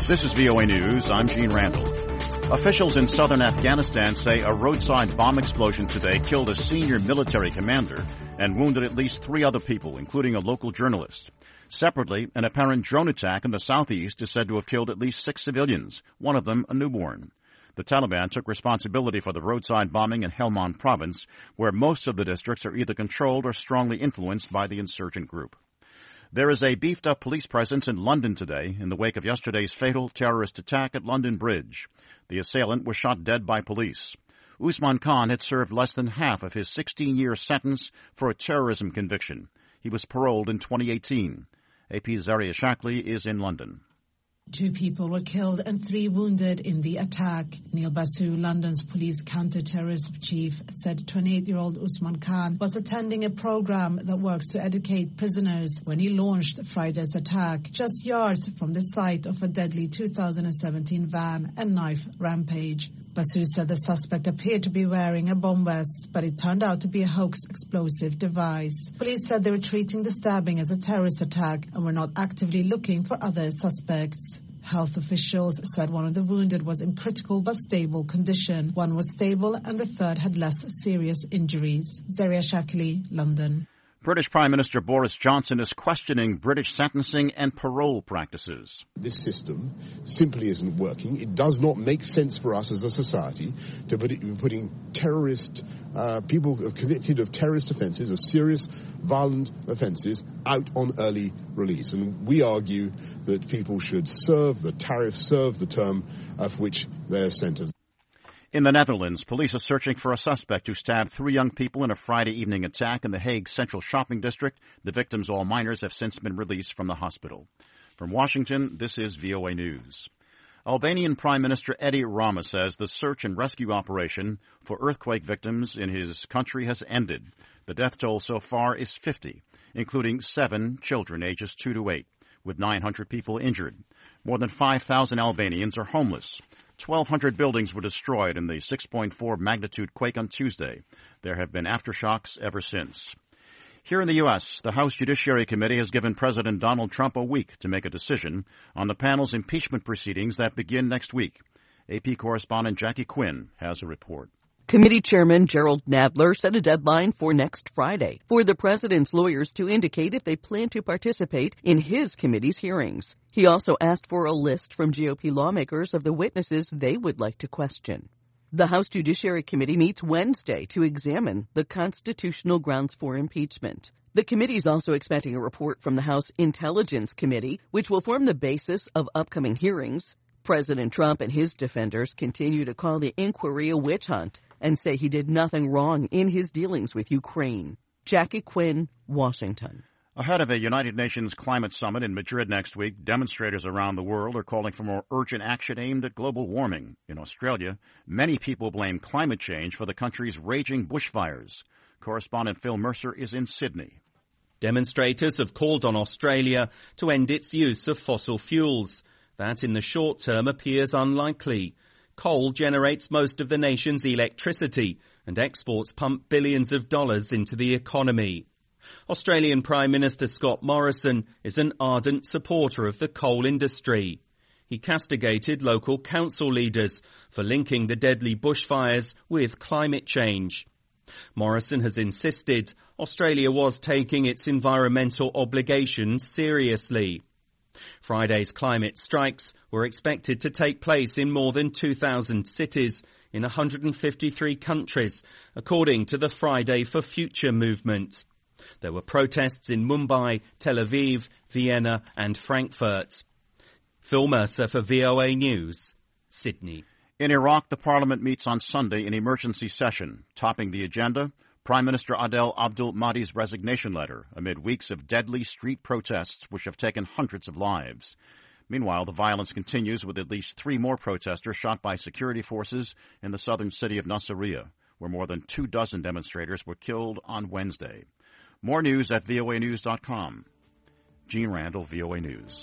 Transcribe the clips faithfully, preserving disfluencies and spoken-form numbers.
This is V O A News. I'm Gene Randall. Officials in southern Afghanistan say a roadside bomb explosion today killed a senior military commander and wounded at least three other people, including a local journalist. Separately, an apparent drone attack in the southeast is said to have killed at least six civilians, one of them a newborn. The Taliban took responsibility for the roadside bombing in Helmand province, where most of the districts are either controlled or strongly influenced by the insurgent group. There is a beefed-up police presence in London today in the wake of yesterday's fatal terrorist attack at London Bridge. The assailant was shot dead by police. Usman Khan had served less than half of his sixteen-year sentence for a terrorism conviction. He was paroled in twenty eighteen. A P's Zaria Shakli is in London. Two people were killed and three wounded in the attack. Neil Basu, London's police counter-terrorism chief, said twenty-eight-year-old Usman Khan was attending a program that works to educate prisoners when he launched Friday's attack, just yards from the site of a deadly two thousand seventeen van and knife rampage. Basu said the suspect appeared to be wearing a bomb vest, but it turned out to be a hoax explosive device. Police said they were treating the stabbing as a terrorist attack and were not actively looking for other suspects. Health officials said one of the wounded was in critical but stable condition. One was stable and the third had less serious injuries. Zaria Shakli, London. British Prime Minister Boris Johnson is questioning British sentencing and parole practices. This system simply isn't working. It does not make sense for us as a society to be putting terrorist, uh, people convicted of terrorist offences, of serious violent offences, out on early release. And we argue that people should serve the tariff, serve the term of which they're sentenced. In the Netherlands, police are searching for a suspect who stabbed three young people in a Friday evening attack in the Hague Central Shopping District. The victims, all minors, have since been released from the hospital. From Washington, this is V O A News. Albanian Prime Minister Edi Rama says the search and rescue operation for earthquake victims in his country has ended. The death toll so far is fifty, including seven children ages two to eight, with nine hundred people injured. More than five thousand Albanians are homeless. twelve hundred buildings were destroyed in the six point four magnitude quake on Tuesday. There have been aftershocks ever since. Here in the U S, the House Judiciary Committee has given President Donald Trump a week to make a decision on the panel's impeachment proceedings that begin next week. A P correspondent Jackie Quinn has a report. Committee Chairman Gerald Nadler set a deadline for next Friday for the president's lawyers to indicate if they plan to participate in his committee's hearings. He also asked for a list from G O P lawmakers of the witnesses they would like to question. The House Judiciary Committee meets Wednesday to examine the constitutional grounds for impeachment. The committee is also expecting a report from the House Intelligence Committee, which will form the basis of upcoming hearings. President Trump and his defenders continue to call the inquiry a witch hunt and say he did nothing wrong in his dealings with Ukraine. Jackie Quinn, Washington. Ahead of a United Nations climate summit in Madrid next week, demonstrators around the world are calling for more urgent action aimed at global warming. In Australia, many people blame climate change for the country's raging bushfires. Correspondent Phil Mercer is in Sydney. Demonstrators have called on Australia to end its use of fossil fuels. That in the short term appears unlikely. Coal generates most of the nation's electricity, and exports pump billions of dollars into the economy. Australian Prime Minister Scott Morrison is an ardent supporter of the coal industry. He castigated local council leaders for linking the deadly bushfires with climate change. Morrison has insisted Australia was taking its environmental obligations seriously. Friday's climate strikes were expected to take place in more than two thousand cities in one hundred fifty-three countries, according to the Friday for Future movement. There were protests in Mumbai, Tel Aviv, Vienna and Frankfurt. Phil Mercer for V O A News, Sydney. In Iraq, the parliament meets on Sunday in emergency session. Topping the agenda, Prime Minister Adel Abdul Mahdi's resignation letter amid weeks of deadly street protests which have taken hundreds of lives. Meanwhile, the violence continues with at least three more protesters shot by security forces in the southern city of Nasiriyah, where more than two dozen demonstrators were killed on Wednesday. More news at V O A news dot com. Gene Randall, V O A News.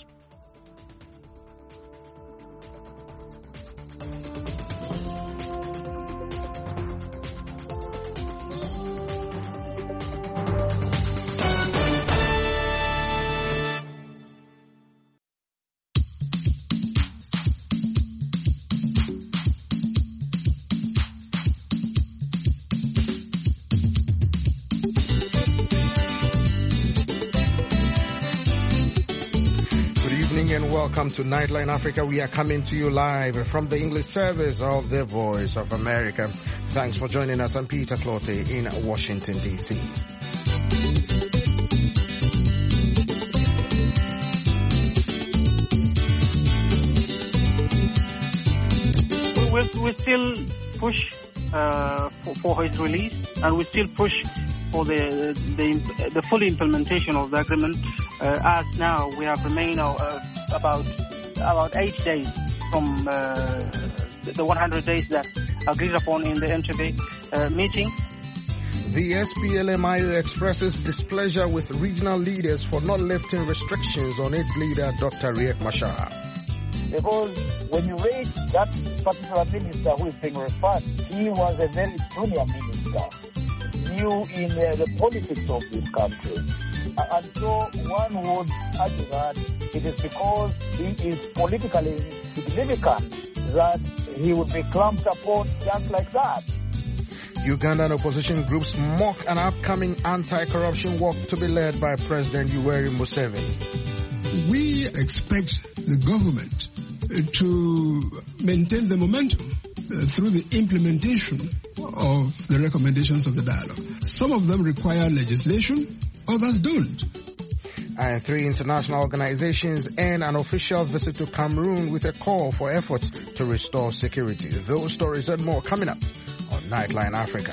and welcome to Nightline Africa. We are coming to you live from the English service of the Voice of America. Thanks for joining us. I'm Peter Clottey in Washington, D C. We, we still push uh, for, for his release, and we still push for the the, the full implementation of the agreement. Uh, as now we have remained uh, about about eight days from uh, the one hundred days that agreed upon in the Entebbe uh, meeting. The S P L M I O expresses displeasure with regional leaders for not lifting restrictions on its leader, Doctor Riek Machar. Because when you read that particular minister who is being referred, he was a very junior minister, new in uh, the politics of this country. Uh, and so one would argue that it is because he is politically significant that he would be clamped upon just like that. Ugandan opposition groups mock an upcoming anti-corruption walk to be led by President Yoweri Museveni. We expect the government to maintain the momentum uh, through the implementation of the recommendations of the dialogue. Some of them require legislation, others don't. And three international organizations end an official visit to Cameroon with a call for efforts to restore security. Those stories and more coming up on Nightline Africa.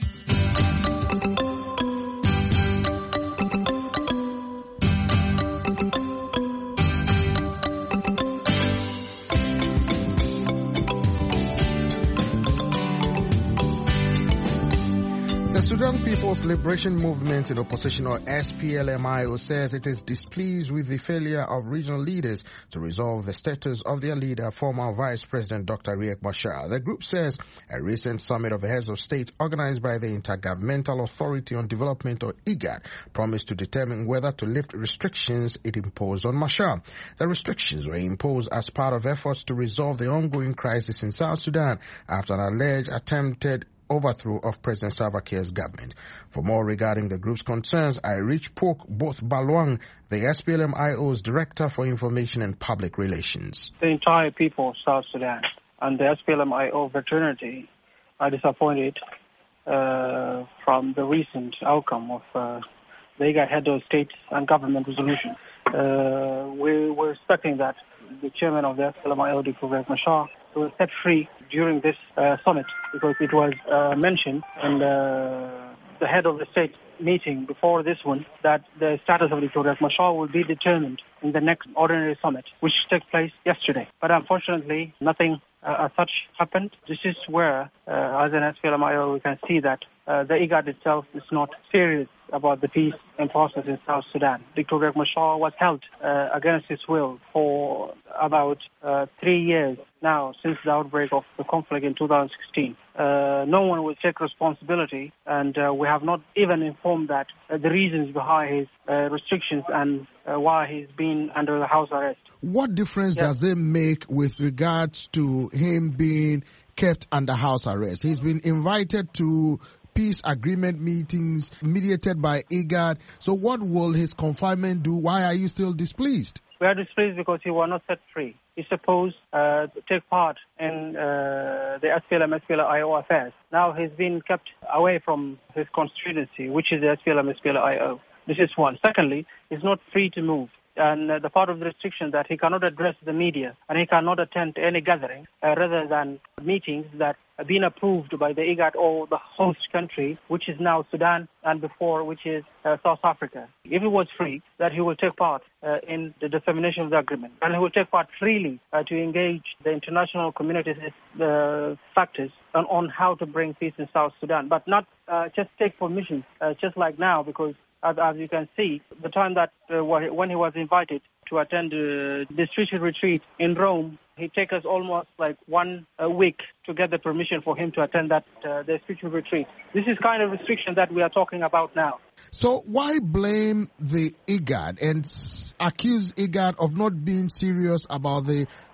The Sudan People's Liberation Movement in opposition, or S P L M I O, says it is displeased with the failure of regional leaders to resolve the status of their leader, former Vice President Doctor Riek Machar. The group says a recent summit of heads of state organized by the Intergovernmental Authority on Development, or IGAD, promised to determine whether to lift restrictions it imposed on Machar. The restrictions were imposed as part of efforts to resolve the ongoing crisis in South Sudan after an alleged attempted overthrow of President Salva Kiir's government. For more regarding the group's concerns, I reached Pok Both Balwang, the S P L M I O's Director for Information and Public Relations. The entire people of South Sudan and the S P L M I O fraternity are disappointed uh, from the recent outcome of uh, the IGAD head of state and government resolution. Uh, we were expecting that the chairman of the S P L M I O, Doctor Riek Machar, was set free during this uh, summit, because it was uh, mentioned in the, the head of the state meeting before this one that the status of Doctor Riek Machar will be determined in the next ordinary summit, which took place yesterday. But unfortunately, nothing uh, as such happened. This is where, uh, as an S P L M I O, we can see that uh, the IGAD itself is not serious about the peace and process in South Sudan. Doctor Riek Machar was held uh, against his will for about uh, three years now, since the outbreak of the conflict in two thousand sixteen. Uh, no one will take responsibility, and uh, we have not even informed that uh, the reasons behind his uh, restrictions and uh, why he's been under the house arrest. What difference yes. does it make with regards to him being kept under house arrest? He's been invited to peace agreement meetings mediated by IGAD. So what will his confinement do? Why are you still displeased? We are displeased because he was not set free. He's supposed uh, to take part in uh, the S P L M S P L I O affairs. Now he's been kept away from his constituency, which is the S P L M S P L I O. This is one. Secondly, he's not free to move. And uh, the part of the restriction that he cannot address the media and he cannot attend any gathering uh, rather than meetings that have been approved by the IGAD or the host country, which is now Sudan, and before, which is uh, South Africa. If he was free, that he will take part uh, in the dissemination of the agreement, and he will take part freely uh, to engage the international community's uh, factors on, on how to bring peace in South Sudan, but not uh, just take permission, uh, just like now, because As, as you can see, the time that uh, when he was invited to attend uh, the spiritual retreat in Rome, it took us almost like one uh, week to get the permission for him to attend that uh, the spiritual retreat. This is kind of restriction that we are talking about now. So why blame the IGAD and accuse IGAD of not being serious about the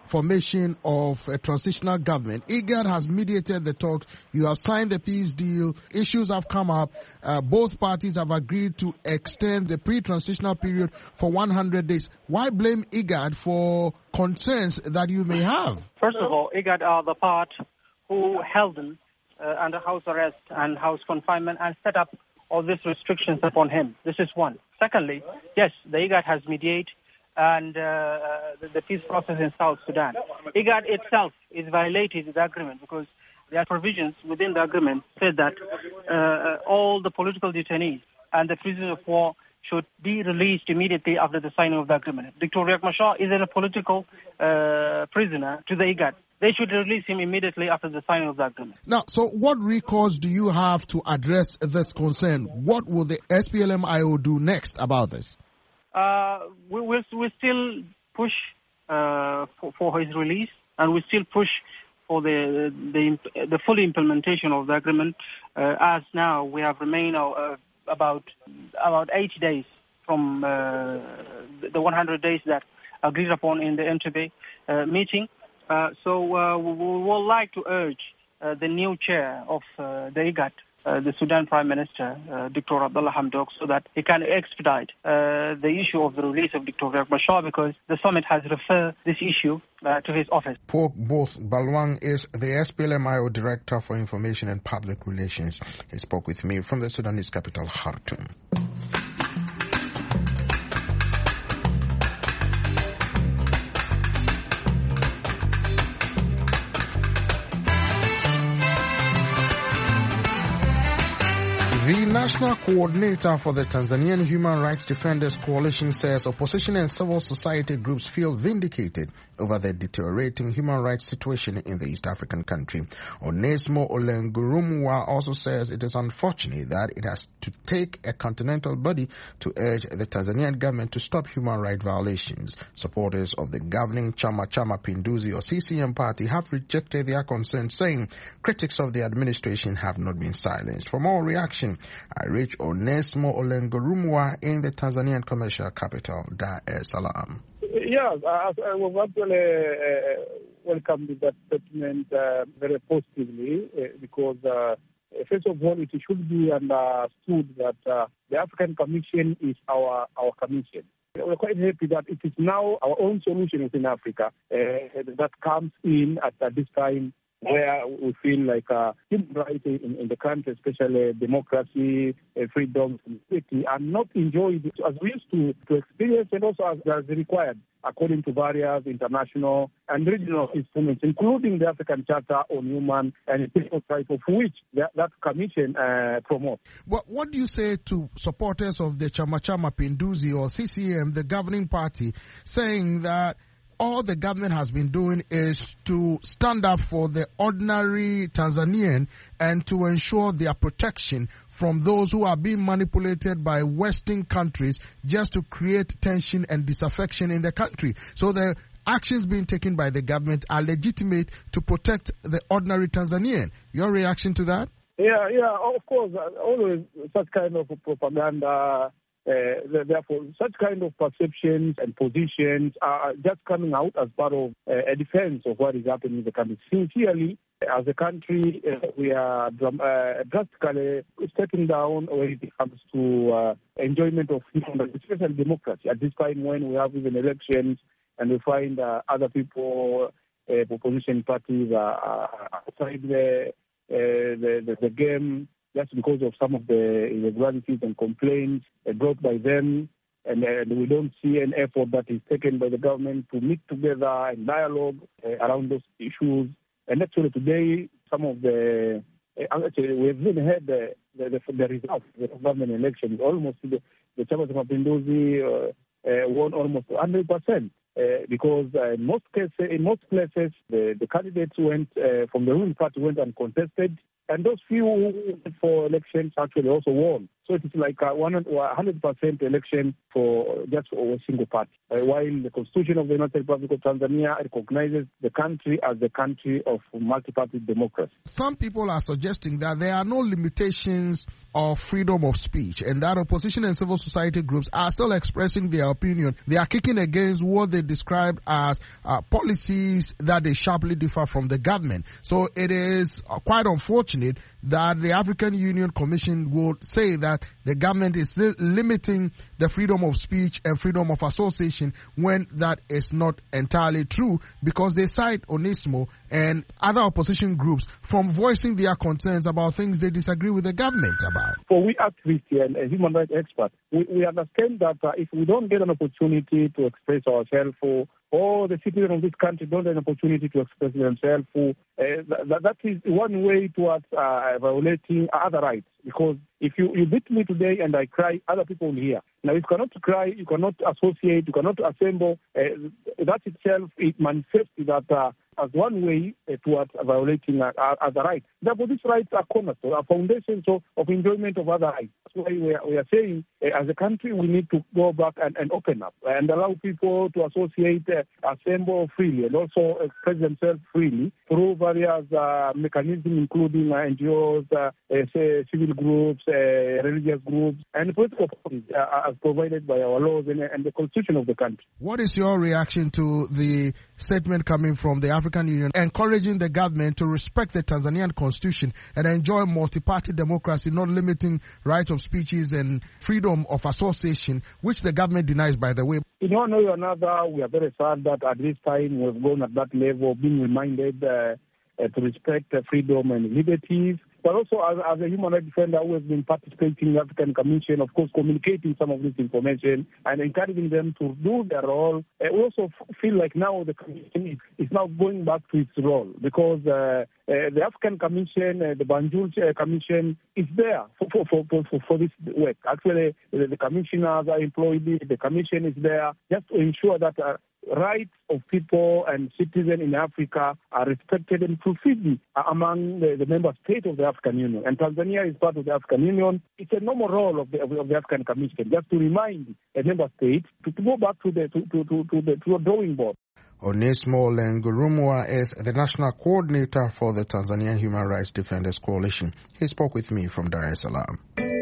formation of a transitional government. IGAD has mediated the talks. You have signed the peace deal. Issues have come up. Uh, both parties have agreed to extend the pre-transitional period for one hundred days. Why blame IGAD for concerns that you may have? First of all, IGAD are the part who held him uh, under house arrest and house confinement and set up all these restrictions upon him. This is one. Secondly, yes, the IGAD has mediated and uh, the, the peace process in South Sudan. IGAD itself is violated the agreement because there are provisions within the agreement said that uh, all the political detainees and the prisoners of war should be released immediately after the signing of the agreement. Doctor Riek Machar is a political uh, prisoner to the IGAD. They should release him immediately after the signing of the agreement. Now, so what recourse do you have to address this concern? What will the S P L M I O do next about this? Uh, we will we still push uh, for, for his release, and we still push for the the, the full implementation of the agreement. Uh, as now, we have remained uh, about about eighty days from uh, the one hundred days that agreed upon in the Entebbe uh, meeting. Uh, so uh, we would like to urge uh, the new chair of uh, the IGAD, uh, the Sudan Prime Minister, uh, Doctor Abdullah Hamdok, so that he can expedite uh, the issue of the release of Doctor Riek Machar, because the summit has referred this issue uh, to his office. Pok Both Balwang is the S P L M I O Director for Information and Public Relations. He spoke with me from the Sudanese capital, Khartoum. The National Coordinator for the Tanzanian Human Rights Defenders Coalition says opposition and civil society groups feel vindicated over the deteriorating human rights situation in the East African country. Onesmo Olengurumwa also says it is unfortunate that it has to take a continental body to urge the Tanzanian government to stop human rights violations. Supporters of the governing Chama Cha Mapinduzi or C C M party have rejected their concerns, saying critics of the administration have not been silenced. For more reaction, I reach Onesmo Olengurumwa in the Tanzanian commercial capital, Dar es Salaam. Yes, I, I was actually uh, welcomed that statement uh, very positively uh, because, uh, first of all, it should be understood that uh, the African Commission is our, our commission. We're quite happy that it is now our own solution within Africa uh, that comes in at, at this time where we feel like uh, human rights in, in the country, especially democracy, uh, freedom, and safety, are not enjoyed as we used to, to experience, and also as, as required according to various international and regional instruments, including the African Charter on Human and People's Rights, of which that, that commission uh, promotes. What, what do you say to supporters of the Chama Cha Mapinduzi or C C M, the governing party, saying that all the government has been doing is to stand up for the ordinary Tanzanian and to ensure their protection from those who are being manipulated by Western countries just to create tension and disaffection in the country? So the actions being taken by the government are legitimate to protect the ordinary Tanzanian. Your reaction to that? Yeah, yeah, of course. Always such kind of propaganda. Uh, therefore, such kind of perceptions and positions are just coming out as part of uh, a defense of what is happening in the country. Sincerely, as a country, uh, we are dram- uh, drastically stepping down when it comes to uh, enjoyment of human rights and democracy. At this time, when we have even elections and we find uh, other people, uh, opposition parties, are uh, outside the, uh, the, the the game, just because of some of the irregularities and complaints brought by them. And, uh, we don't see an effort that is taken by the government to meet together and dialogue uh, around those issues. And actually today, some of the, uh, actually we've even had the, the, the, the results of the government elections. Almost the, the Chama Cha Mapinduzi uh, uh, won almost one hundred percent. Uh, because uh, in most cases, in most places, the, the candidates went uh, from the ruling party went uncontested, And those few who went for elections actually also won. So it's like a one hundred percent election for just for a single party. Uh, while the Constitution of the United Republic of Tanzania recognizes the country as the country of multi-party democracy. Some people are suggesting that there are no limitations of freedom of speech and that opposition and civil society groups are still expressing their opinion. They are kicking against what they describe as uh, policies that they sharply differ from the government. So it is uh, quite unfortunate that the African Union Commission would say that the government is still limiting the freedom of speech and freedom of association when that is not entirely true, because they cite Onesmo and other opposition groups from voicing their concerns about things they disagree with the government about. For we activists and uh, human rights experts, we, we understand that uh, if we don't get an opportunity to express ourselves, or or the citizens of this country don't have an opportunity to express themselves, uh, that, that is one way towards uh, violating other rights. Because if you, you beat me today and I cry, other people will hear. Now, you cannot cry, you cannot associate, you cannot assemble. Uh, that itself, it manifests that uh, as one way uh, towards violating uh, other rights. Therefore, these rights are cornerstone, are foundations of, of enjoyment of other rights. That's why we are, we are saying, uh, as a country, we need to go back and, and open up and allow people to associate, uh, assemble freely, and also express themselves freely through various uh, mechanisms, including uh, N G Os, uh, uh, civil groups, uh, religious groups, and political parties uh, as provided by our laws and, and the constitution of the country. What is your reaction to the statement coming from the African Union encouraging the government to respect the Tanzanian constitution and enjoy multi-party democracy, not limiting right of speeches and freedom of association, which the government denies, by the way? In one way or another, we are very sad that at this time we've gone at that level, being reminded uh, uh, to respect uh, freedom and liberties. But also, as, as a human rights defender who has been participating in the African Commission, of course, communicating some of this information and encouraging them to do their role. Uh, we also f- feel like now the Commission is, is now going back to its role, because uh, uh, the African Commission, uh, the Banjul uh, Commission, is there for, for, for, for, for this work. Actually, the, the commissioners are employed, the Commission is there just to ensure that uh, rights of people and citizens in Africa are respected and fulfilled among the, the member states of the African Union. And Tanzania is part of the African Union. It's a normal role of the, of the African Commission, just to remind a member state to, to go back to the to, to, to, to the to a drawing board. Onesmo Lengurumwa is the national coordinator for the Tanzanian Human Rights Defenders Coalition. He spoke with me from Dar es Salaam.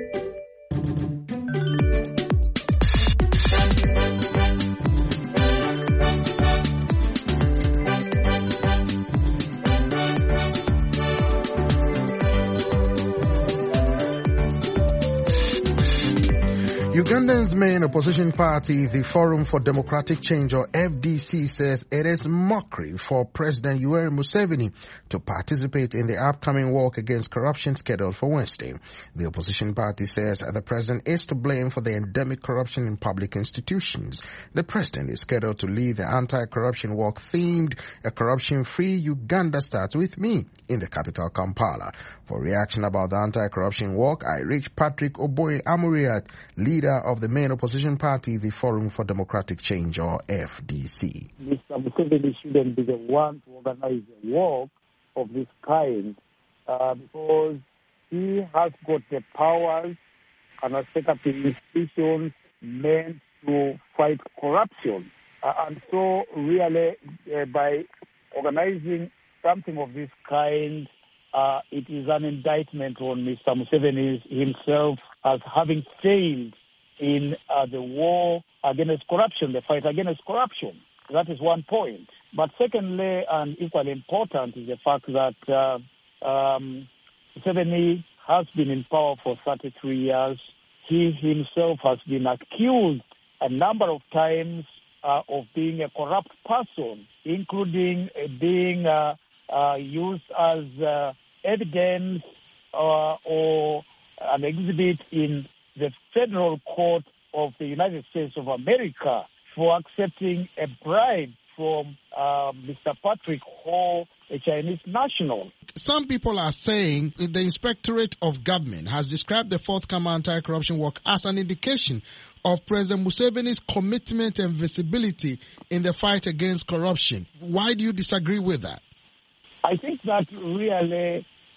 Uganda's main opposition party, the Forum for Democratic Change, or F D C, says it is mockery for President Yoweri Museveni to participate in the upcoming walk against corruption scheduled for Wednesday. The opposition party says the president is to blame for the endemic corruption in public institutions. The president is scheduled to lead the anti-corruption walk themed "A Corruption-Free Uganda Starts With Me" in the capital, Kampala. For reaction about the anti-corruption walk, I reached Patrick Oboye Amuriat, leader of the main opposition party, the Forum for Democratic Change, or F D C. Mister Museveni shouldn't be the one to organize a walk of this kind uh, because he has got the powers and has set up the institutions meant to fight corruption. Uh, and so really uh, by organizing something of this kind, uh, it is an indictment on Mister Museveni himself as having failed in uh, the war against corruption, the fight against corruption. That is one point. But secondly, and equally important, is the fact that uh, um, Museveni has been in power for thirty-three years. He himself has been accused a number of times uh, of being a corrupt person, including uh, being uh, uh, used as uh, evidence uh, or an exhibit in the Federal Court of the United States of America for accepting a bribe from uh, Mister Patrick Ho, a Chinese national. Some people are saying the Inspectorate of Government has described the forthcoming anti-corruption work as an indication of President Museveni's commitment and visibility in the fight against corruption. Why do you disagree with that? I think that really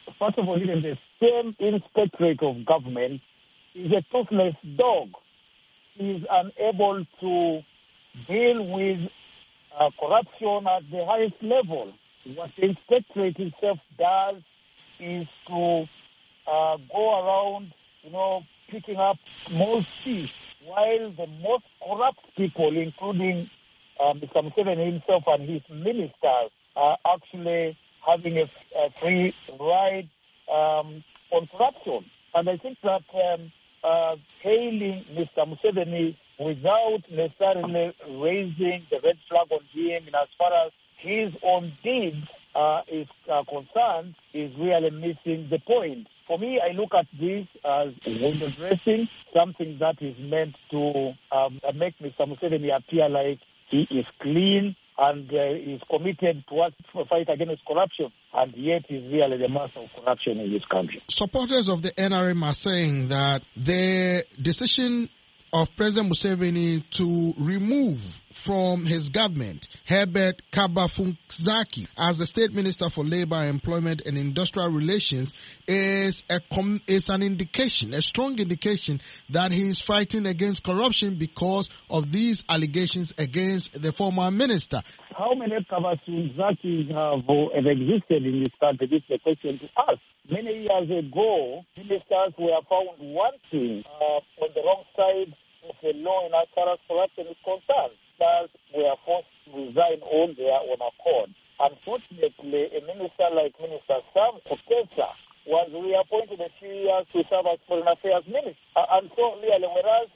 first of all, even the same inspectorate of government is a toothless dog. He is unable to deal with uh, corruption at the highest level. What the inspectorate itself does is to uh, go around, you know, picking up small fish, while the most corrupt people, including uh, Mister Museveni himself and his ministers, are actually having a, a free ride um, on corruption. And I think that um, uh, hailing Mister Museveni without necessarily raising the red flag on him in as far as his own deeds uh, is uh, concerned is really missing the point. For me, I look at this as window dressing, something that is meant to um, make Mister Museveni appear like he is clean and uh, is committed towards the fight against corruption, and yet is really the master of corruption in this country. Supporters of the N R M are saying that the decision of President Museveni to remove from his government Herbert Kabafunzaki as the State Minister for Labour, Employment and Industrial Relations is a com- is an indication, a strong indication that he is fighting against corruption because of these allegations against the former minister. How many Kabafunzakis have, have existed in this country? This is the question to ask. Many years ago, ministers were found wanting uh, on the wrong side of the law in as far as corruption is concerned. Ministers were forced to resign on their own accord. Unfortunately, a minister like Minister Sam Kutesa was reappointed a few years to serve as Foreign Affairs Minister. Uh, and so, really, whereas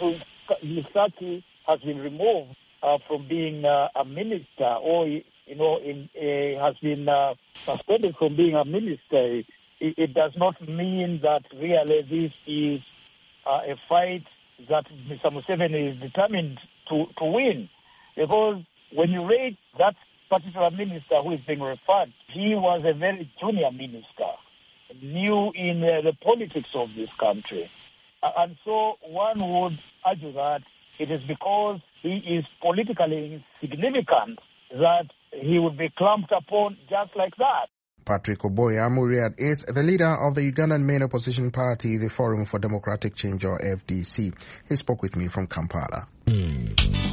Kabafunzaki has been removed uh, from being uh, a minister, or, you know, in, uh, has been uh, suspended from being a minister, it, it does not mean that really this is uh, a fight that Mister Museveni is determined to, to win. Because when you read that particular minister who is being referred, he was a very junior minister, new in uh, the politics of this country. Uh, and so one would argue that it is because he is politically insignificant that he would be clamped upon just like that. Patrick Oboya Muriat is the leader of the Ugandan main opposition party, the Forum for Democratic Change, or F D C. He spoke with me from Kampala. Mm.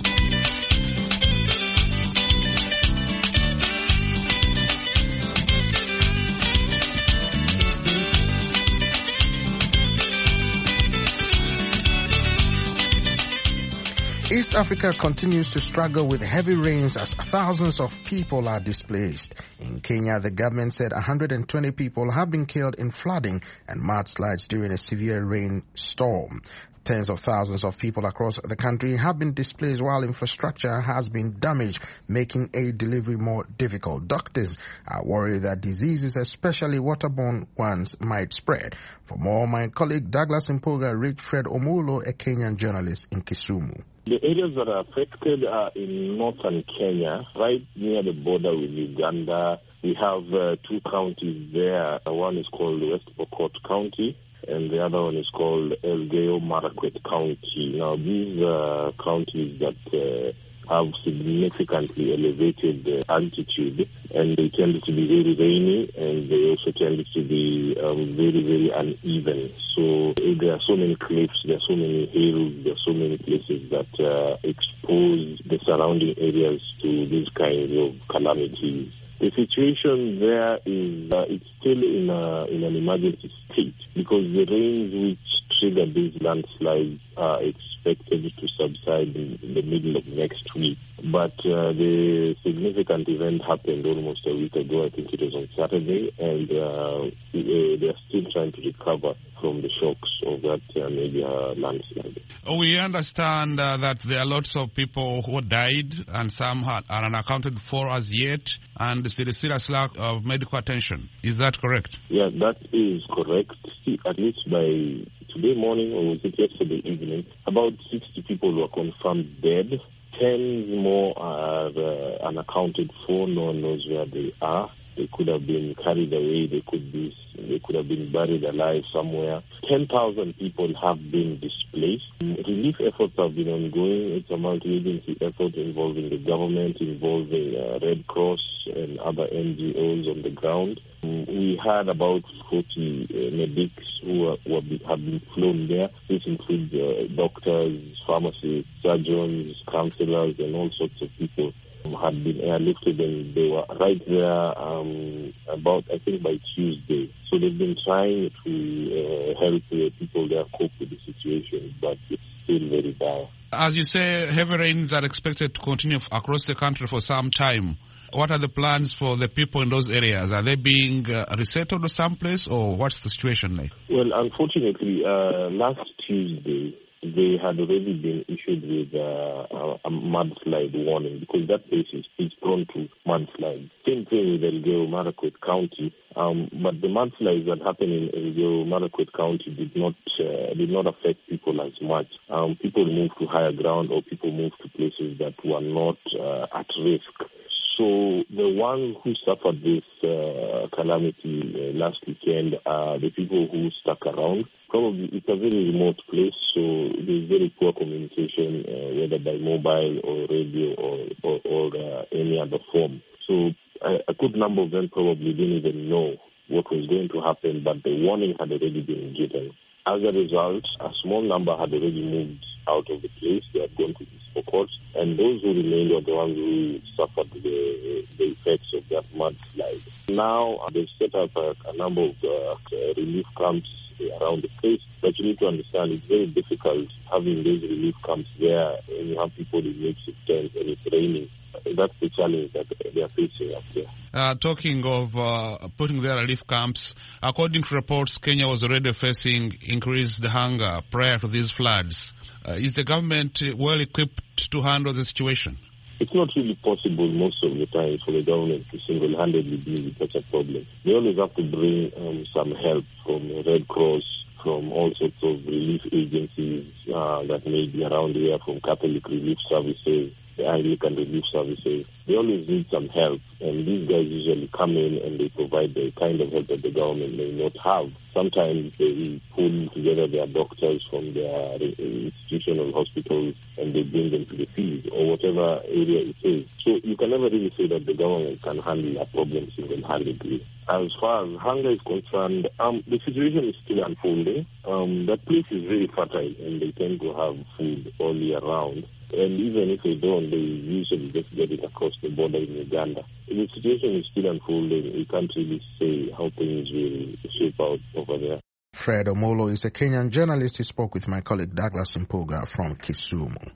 East Africa continues to struggle with heavy rains as thousands of people are displaced. In Kenya, the government said one hundred twenty people have been killed in flooding and mudslides during a severe rainstorm. Tens of thousands of people across the country have been displaced while infrastructure has been damaged, making aid delivery more difficult. Doctors are worried that diseases, especially waterborne ones, might spread. For more, my colleague Douglas Mpuga reached Fred Omulo, a Kenyan journalist in Kisumu. The areas that are affected are in northern Kenya, right near the border with Uganda. We have uh, two counties there. One is called West Pokot County, and the other one is called Elgeyo Marakwet County. Now, these uh, counties that uh, have significantly elevated uh, altitude, and they tend to be very rainy, and they also tend to be um, very, very uneven. So uh, there are so many cliffs, there are so many hills, there are so many places that uh, expose the surrounding areas to these kinds of calamities. The situation there is uh, it's still in a, in an emergency state because the rains which trigger these landslides are expected to subside in, in the middle of next week. But uh, the significant event happened almost a week ago. I think it was on Saturday, and uh, they are still trying to recover from the shocks of that uh, major landslide. We understand uh, that there are lots of people who died, and some are unaccounted for as yet, and there is still a lack of medical attention. Is that correct? Yeah, that is correct. At least by today morning, or was it yesterday evening, about sixty people were confirmed dead. Ten more are uh, unaccounted for. No one knows where they are. They could have been carried away. They could be, they could have been buried alive somewhere. ten thousand people have been displaced. Relief efforts have been ongoing. It's a multi-agency effort involving the government, involving uh, Red Cross and other N G Os on the ground. We had about forty uh, medics who, are, who have been flown there. This includes uh, doctors, pharmacists, surgeons, counselors, and all sorts of people had been airlifted, and they were right there um, about, I think, by Tuesday. So they've been trying to uh, help the people there cope with the situation, but it's still very dire. As you say, heavy rains are expected to continue across the country for some time. What are the plans for the people in those areas? Are they being uh, resettled to someplace, or what's the situation like? Well, unfortunately, uh, last Tuesday, they had already been issued with uh, a, a mudslide warning, because that place is, is prone to mudslides. Same thing with Elgeyo Marakwet County, um, but the mudslides that happened in Elgeyo Marakwet County did not uh, did not affect people as much. Um, people moved to higher ground, or people moved to places that were not uh, at risk. So the ones who suffered this uh, calamity uh, last weekend are the people who stuck around. Probably it's a very remote place, so there's very poor communication, uh, whether by mobile or radio or, or, or uh, any other form. So a, a good number of them probably didn't even know what was going to happen, but the warning had already been given. As a result, a small number had already moved out of the place. They had gone to these courts, and those who remained were the ones who suffered the, the effects of that mudslide. Now, uh, they've set up a, a number of uh, relief camps around the place, but you need to understand it's very difficult having these relief camps there and you have people in makeshift tents and it's raining. That's the challenge that they are facing up there. Uh, talking of uh, putting their relief camps, according to reports, Kenya was already facing increased hunger prior to these floods. Uh, is the government well equipped to handle the situation? It's not really possible most of the time for the government to single-handedly deal with such a problem. They always have to bring um, some help from the Red Cross, from all sorts of relief agencies uh, that may be around here, from Catholic Relief Services, the Anglican Relief Services. They always need some help, and these guys usually come in and they provide the kind of help that the government may not have. Sometimes they pull together their doctors from their institutional hospitals and they bring them to the field or whatever area it is. So you can never really say that the government can handle a problem single-handedly. As far as hunger is concerned, um, the situation is still unfolding. Um, that place is very fertile and they tend to have food all year round. And even if they don't, they usually just get it across the border in Uganda. The situation is still unfolding. We can't really say how things will shape out over there. Fred Omolo is a Kenyan journalist. He spoke with my colleague Douglas Mpuga from Kisumu.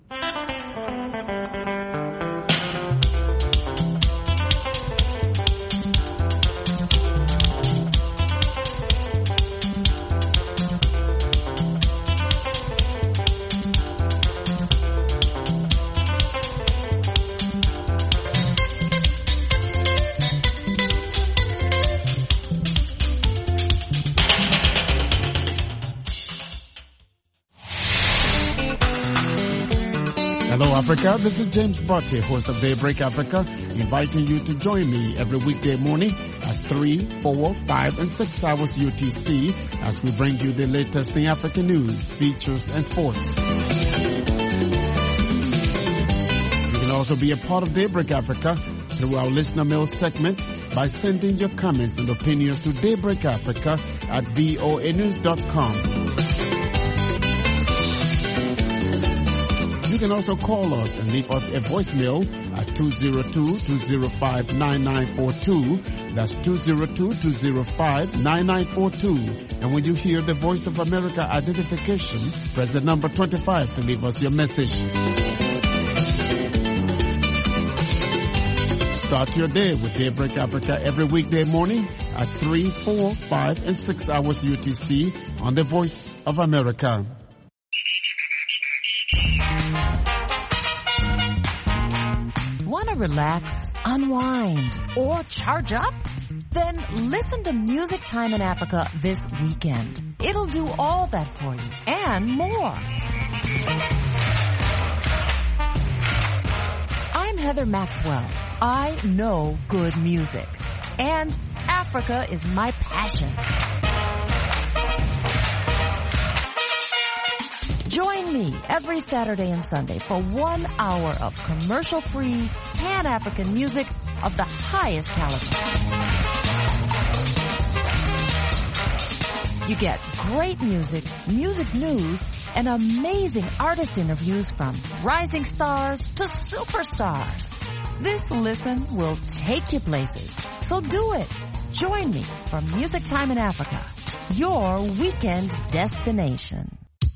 Hello Africa, this is James Botte, host of Daybreak Africa, inviting you to join me every weekday morning at three, four, five and six hours U T C as we bring you the latest in African news, features and sports. You can also be a part of Daybreak Africa through our listener mail segment by sending your comments and opinions to Daybreak Africa at voa news dot com. You can also call us and leave us a voicemail at two zero two, two zero five, nine nine four two. That's two zero two, two zero five, nine nine four two. And when you hear the Voice of America identification, press the number twenty-five to leave us your message. Start your day with Daybreak Africa every weekday morning at three, four, five and six hours U T C on the Voice of America. Want to relax, unwind, or charge up? Then listen to Music Time in Africa this weekend. It'll do all that for you and more. I'm Heather Maxwell. I know good music. And Africa is my passion. Join me every Saturday and Sunday for one hour of commercial-free, Pan-African music of the highest caliber. You get great music, music news, and amazing artist interviews from rising stars to superstars. This listen will take you places. So do it. Join me for Music Time in Africa, your weekend destination.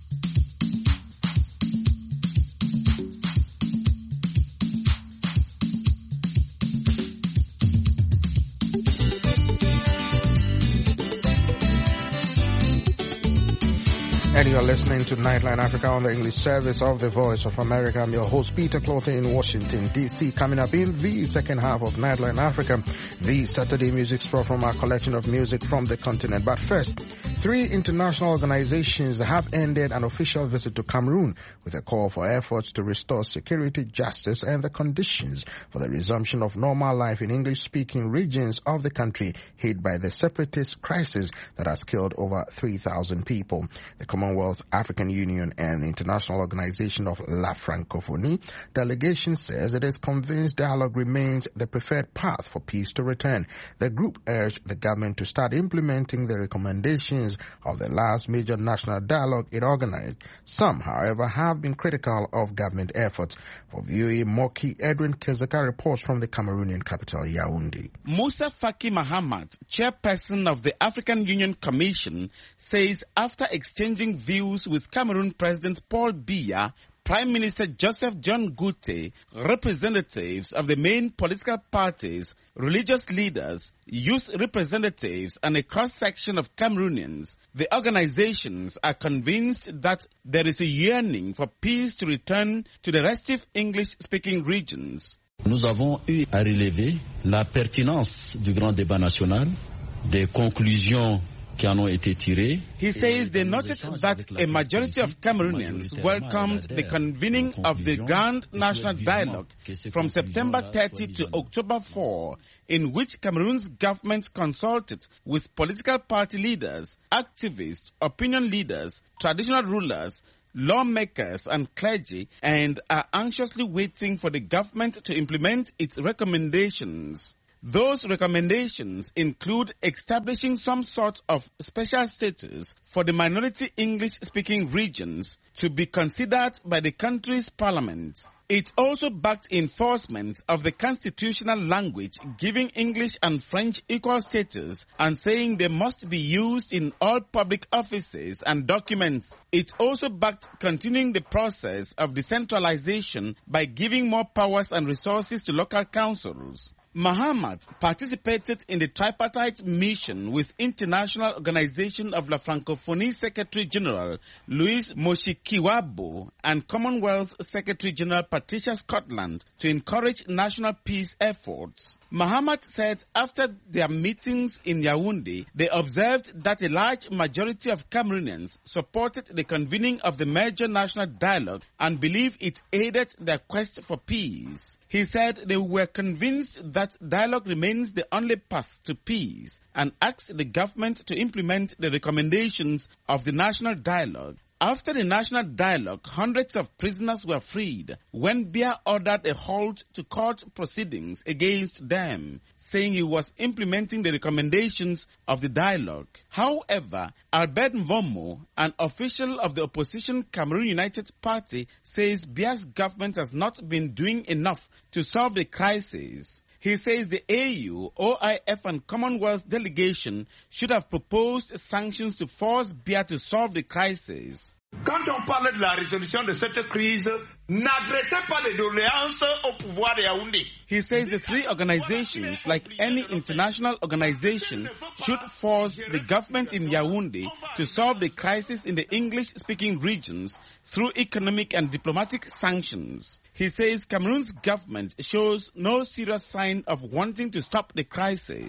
And you are listening to Nightline Africa on the English service of the Voice of America. I'm your host, Peter Clotter in Washington, D C. Coming up in the second half of Nightline Africa, the Saturday music spot from our collection of music from the continent. But first, three international organizations have ended an official visit to Cameroon with a call for efforts to restore security, justice, and the conditions for the resumption of normal life in English-speaking regions of the country hit by the separatist crisis that has killed over three thousand people. The Commonwealth, African Union, and the International Organization of La Francophonie delegation says it is convinced dialogue remains the preferred path for peace to return. The group urged the government to start implementing the recommendations of the last major national dialogue it organized. Some, however, have been critical of government efforts. For V O A Moki, Edwin Kezeka reports from the Cameroonian capital, Yaoundé. Musa Faki Mahamat, chairperson of the African Union Commission, says after exchanging views with Cameroon President Paul Biya, Prime Minister Joseph John Gute, representatives of the main political parties, religious leaders, youth representatives, and a cross-section of Cameroonians, the organizations are convinced that there is a yearning for peace to return to the restive English-speaking regions. Nous avons eu à relever la pertinence du grand débat national, des conclusions qui en ont été tirées. He says they noted that a majority of Cameroonians welcomed the convening of the Grand National Dialogue from September thirtieth to October fourth, in which Cameroon's government consulted with political party leaders, activists, opinion leaders, traditional rulers, lawmakers and clergy, and are anxiously waiting for the government to implement its recommendations. Those recommendations include establishing some sort of special status for the minority English-speaking regions to be considered by the country's parliament. It also backed enforcement of the constitutional language, giving English and French equal status and saying they must be used in all public offices and documents. It also backed continuing the process of decentralization by giving more powers and resources to local councils. Mahamat participated in the tripartite mission with International Organization of La Francophonie Secretary General Louis Moshikiwabo and Commonwealth Secretary General Patricia Scotland to encourage national peace efforts. Mahamat said after their meetings in Yaoundé, they observed that a large majority of Cameroonians supported the convening of the major national dialogue and believe it aided their quest for peace. He said they were convinced that dialogue remains the only path to peace and asked the government to implement the recommendations of the national dialogue. After the national dialogue, hundreds of prisoners were freed when Biya ordered a halt to court proceedings against them, saying he was implementing the recommendations of the dialogue. However, Albert Mvomo, an official of the opposition Cameroon United Party, says Biya's government has not been doing enough to solve the crisis. He says the A U, O I F and Commonwealth delegation should have proposed sanctions to force Biya to solve the crisis. Quand on parle de la résolution de cette crise, n'adressez pas les doléances au pouvoir de Yaoundé. He says the three organizations, like any international organization, should force the government in Yaoundé to solve the crisis in the English-speaking regions through economic and diplomatic sanctions. He says Cameroon's government shows no serious sign of wanting to stop the crisis.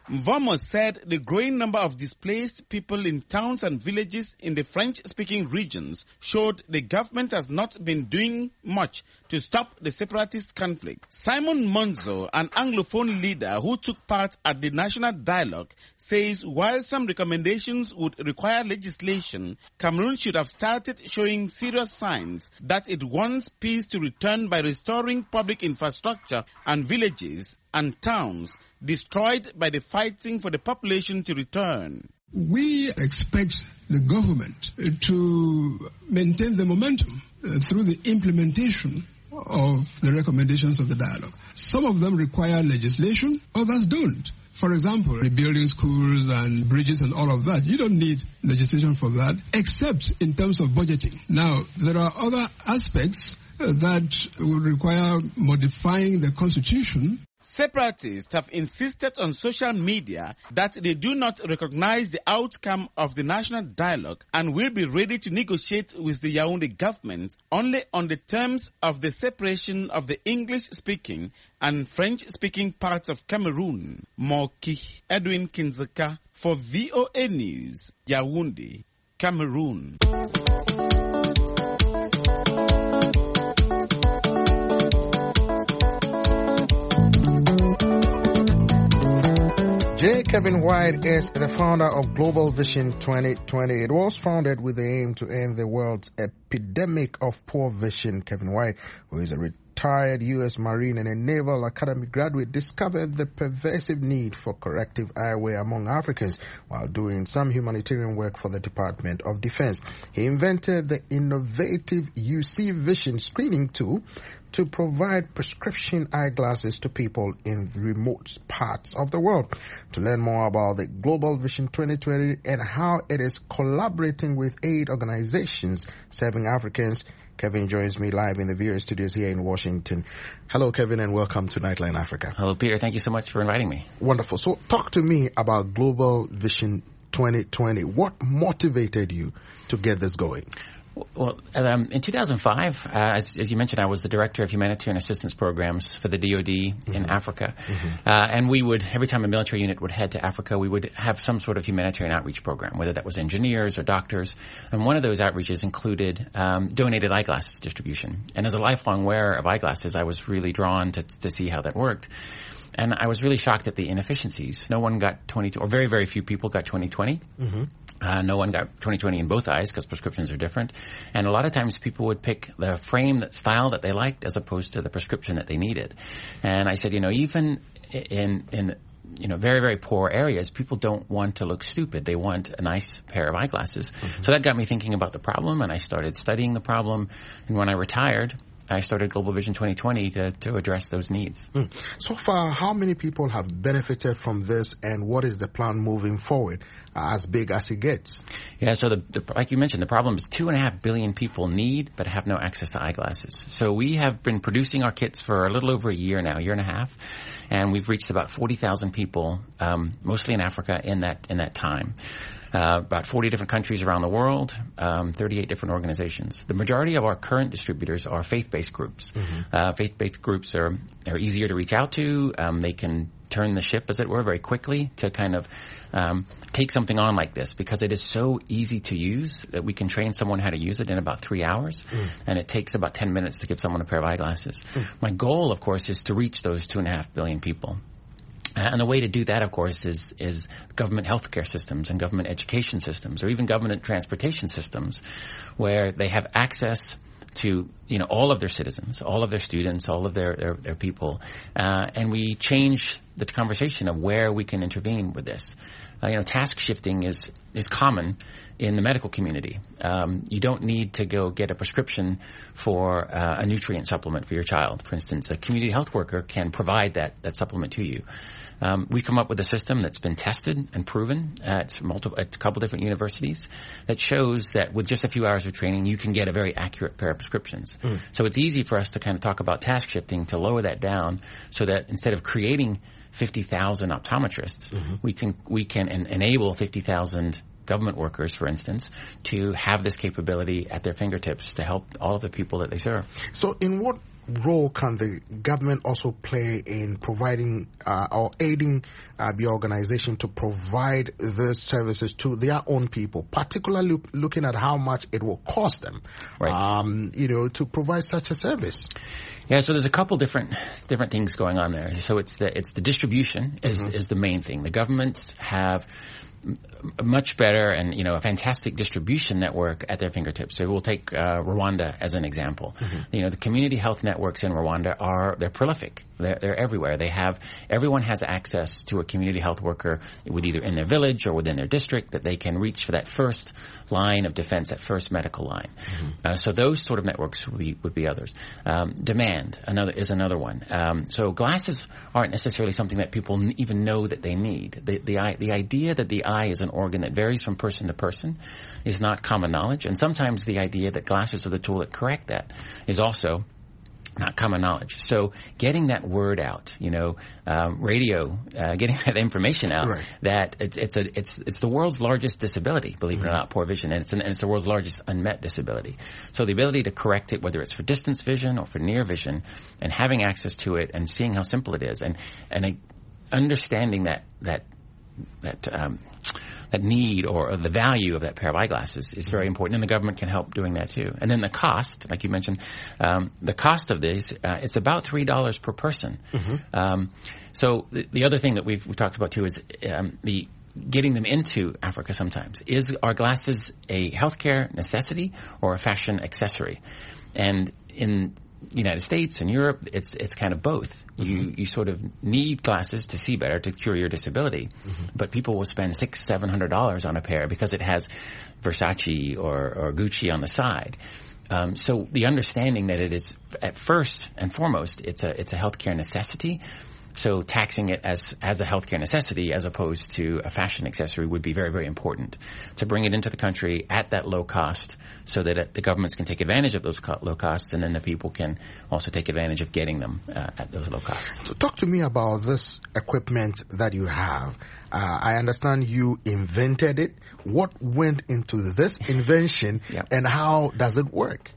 Mvomo said the growing number of displaced people in towns and villages in the French-speaking regions showed the government has not been doing much to stop the separatist conflict. Simon Monzo, an Anglophone leader who took part at the National Dialogue, says while some recommendations would require legislation, Cameroon should have started showing serious signs that it wants peace to return by restoring public infrastructure and villages and towns destroyed by the fighting for the population to return. We expect the government to maintain the momentum uh, through the implementation of the recommendations of the dialogue. Some of them require legislation, others don't. For example, rebuilding schools and bridges and all of that, you don't need legislation for that, except in terms of budgeting. Now, there are other aspects uh, that will require modifying the constitution. Separatists have insisted on social media that they do not recognize the outcome of the national dialogue and will be ready to negotiate with the Yaoundé government only on the terms of the separation of the English-speaking and French-speaking parts of Cameroon. Moki Edwin Kinzeka for V O A News, Yaoundé, Cameroon. J. Kevin White is the founder of Global Vision twenty twenty. It was founded with the aim to end the world's epidemic of poor vision. Kevin White, who is a retired U S Marine and a Naval Academy graduate, discovered the pervasive need for corrective eyewear among Africans while doing some humanitarian work for the Department of Defense. He invented the innovative U C Vision screening tool to provide prescription eyeglasses to people in remote parts of the world. To learn more about the Global Vision twenty twenty and how it is collaborating with aid organizations serving Africans, Kevin joins me live in the V O A studios here in Washington. Hello, Kevin, and welcome to Nightline Africa. Hello, Peter. Thank you so much for inviting me. Wonderful. So talk to me about Global Vision twenty twenty. What motivated you to get this going? Well, um, in two thousand five, uh, as, as you mentioned, I was the director of humanitarian assistance programs for the D O D mm-hmm. in Africa. Mm-hmm. Uh, and we would, every time a military unit would head to Africa, we would have some sort of humanitarian outreach program, whether that was engineers or doctors. And one of those outreaches included um, donated eyeglasses distribution. And as a lifelong wearer of eyeglasses, I was really drawn to, to see how that worked. And I was really shocked at the inefficiencies. No one got twenty, or very, very few people got twenty twenty. Mm-hmm. Uh, no one got twenty twenty in both eyes because prescriptions are different. And a lot of times people would pick the frame that style that they liked as opposed to the prescription that they needed. And I said, you know, even in, in, you know, very, very poor areas, people don't want to look stupid. They want a nice pair of eyeglasses. Mm-hmm. So that got me thinking about the problem, and I started studying the problem. And when I retired, I started Global Vision twenty twenty to, to address those needs. Mm. So far, how many people have benefited from this, and what is the plan moving forward, uh, as big as it gets? Yeah, so the, the, like you mentioned, the problem is two and a half billion people need but have no access to eyeglasses. So we have been producing our kits for a little over a year now, a year and a half, and we've reached about forty thousand people, um, mostly in Africa, in that in that time. Uh, about forty different countries around the world, um, thirty-eight different organizations. The majority of our current distributors are faith-based groups. Mm-hmm. Uh, faith-based groups are, are easier to reach out to. Um, they can turn the ship, as it were, very quickly to kind of um, take something on like this, because it is so easy to use that we can train someone how to use it in about three hours, mm. and it takes about ten minutes to give someone a pair of eyeglasses. Mm. My goal, of course, is to reach those two and a half billion people. And the way to do that, of course, is is government healthcare systems and government education systems, or even government transportation systems, where they have access to, you know, all of their citizens, all of their students, all of their their, their people, uh, and we change the conversation of where we can intervene with this. Uh, you know, task shifting is is common in the medical community. Um, you don't need to go get a prescription for uh, a nutrient supplement for your child. For instance, a community health worker can provide that that supplement to you. Um, we come up with a system that's been tested and proven at multiple, at a couple different universities that shows that with just a few hours of training, you can get a very accurate pair of prescriptions. Mm. So it's easy for us to kind of talk about task shifting to lower that down, so that instead of creating fifty thousand optometrists, mm-hmm. we can we can en- enable fifty thousand government workers, for instance, to have this capability at their fingertips to help all of the people that they serve. So in what role can the government also play in providing uh, or aiding uh, the organization to provide these services to their own people, particularly look, looking at how much it will cost them, right. um, you know, to provide such a service? Yeah, so there's a couple different different things going on there. So it's the it's the distribution is mm-hmm. is the main thing. The governments have a much better and, you know, a fantastic distribution network at their fingertips. So we'll take uh, Rwanda as an example. Mm-hmm. You know, the community health networks in Rwanda are, they're prolific. They're, they're everywhere. They have, everyone has access to a community health worker with either in their village or within their district that they can reach for that first line of defense, that first medical line. Mm-hmm. Uh, so those sort of networks would be, would be others. Um, demand another is another one. Um, so glasses aren't necessarily something that people n- even know that they need. The, the, the idea that the eye is an organ that varies from person to person is not common knowledge. And sometimes the idea that glasses are the tool that correct that is also not common knowledge. So getting that word out, you know, um, radio, uh, getting that information out, right. that it's, it's a, it's, it's the world's largest disability, believe mm-hmm. it or not, poor vision, and it's, an, and it's the world's largest unmet disability. So the ability to correct it, whether it's for distance vision or for near vision, and having access to it and seeing how simple it is, and, and uh, understanding that, that, that, um, that need or, or the value of that pair of eyeglasses is very important, and the government can help doing that too. And then the cost, like you mentioned, um, the cost of this, uh, it's about three dollars per person. Mm-hmm. Um, so the, the other thing that we've, we've talked about too is um, the getting them into Africa sometimes. Is our glasses a healthcare necessity or a fashion accessory? And in United States and Europe, it's it's kind of both. Mm-hmm. You you sort of need glasses to see better, to cure your disability, mm-hmm. but people will spend six, seven hundred dollars on a pair because it has Versace or, or Gucci on the side. Um, so the understanding that it is, at first and foremost, it's a it's a healthcare necessity. So taxing it as as a healthcare necessity as opposed to a fashion accessory would be very, very important to bring it into the country at that low cost so that it, the governments can take advantage of those co- low costs, and then the people can also take advantage of getting them uh, at those low costs. So talk to me about this equipment that you have. Uh, I understand you invented it. What went into this invention yep. and how does it work?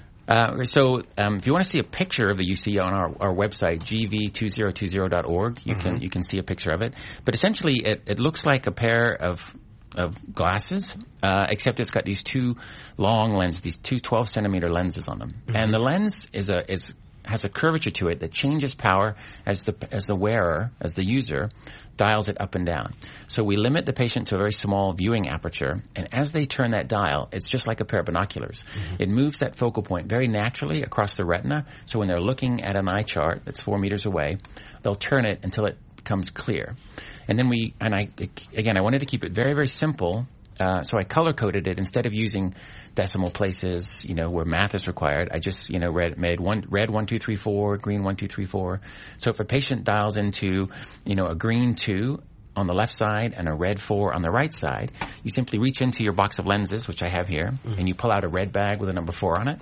Uh, so, um, if you want to see a picture of the U C on our, our website, G V two zero two zero dot org, you mm-hmm. can, you can see a picture of it. But essentially, it, it looks like a pair of, of glasses, uh, except it's got these two long lenses, these two twelve centimeter lenses on them. Mm-hmm. And the lens is a, is, has a curvature to it that changes power as the, as the wearer, as the user, dials it up and down. So we limit the patient to a very small viewing aperture, and as they turn that dial, it's just like a pair of binoculars. Mm-hmm. It moves that focal point very naturally across the retina, so when they're looking at an eye chart that's four meters away, they'll turn it until it becomes clear. And then we, and I, again, I wanted to keep it very, very simple, uh, so I color-coded it. Instead of using decimal places, you know, where math is required, I just, you know, read, made one, red one, two, three, four, green one, two, three, four. So if a patient dials into, you know, a green two on the left side and a red four on the right side, you simply reach into your box of lenses, which I have here, mm-hmm. and you pull out a red bag with a number four on it,